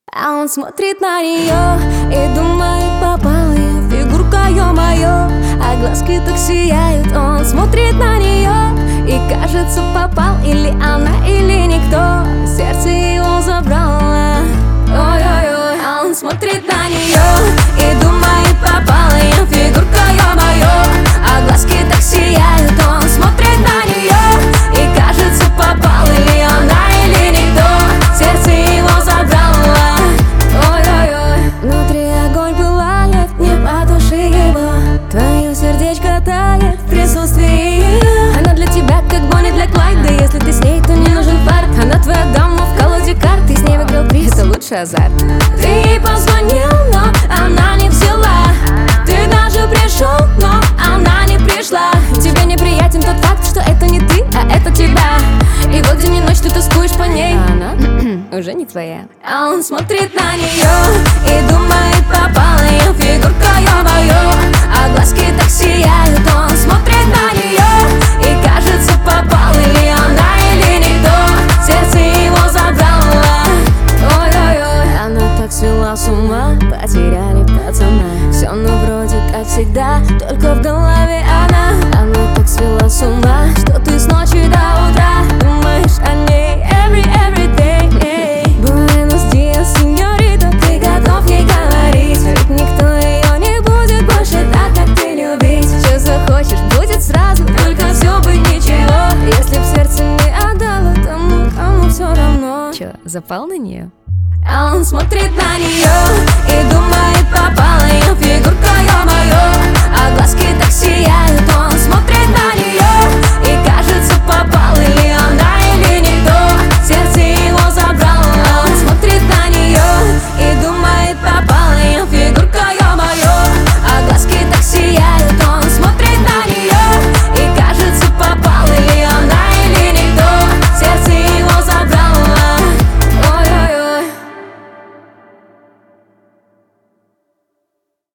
А он смотрит на нее и думает, попала я. Фигурка, ё-моё, а глазки так сияют. Он смотрит на нее и кажется, попал или она, или никто. Сердце его забрало. Ой-ой-ой. А он смотрит на нее и думает, попала я. Фигурка, ё-моё, а глазки так сияют. Он смотрит на нее и кажется, попал или она, или никто. Сердце его забрало. Ой-ой-ой. Внутри огонь пылает, не потуши его. Твое сердечко тает в присутствии ее. Она для тебя как Бонни для Клайда. Если ты с ней, то не нужен фарт. Она твоя дама в колоде карт. Ты с ней выиграл приз, это лучший азарт. Ты ей позвонил, но она не взяла. Ты даже пришел, но она не пришла. Тебе неприятен тот факт, что это не ты, а это тебя. И вот день и ночь ты тоскуешь по ней, а она уже не твоя. А он смотрит на нее и думает, попала ее. Фигурка, ё-моё, а глазки так сияют. Он смотрит на нее и кажется, попал или она, или никто. Сердце его забрало. Ой-ой-ой. Она так свела с ума, потеряли пацана. Все, ну вроде как всегда, только в голове она. Она так свела с ума, что ты с ночи до утра думаешь о ней every day. Буэнос диас, сеньорита, ты готов ей говорить? Ведь никто ее не будет больше так, как ты любить. Что захочешь, будет сразу, только все бы ничего. Если б сердце не отдало тому, кому все равно. Чё, запал на нее? А он смотрит на нее и думает,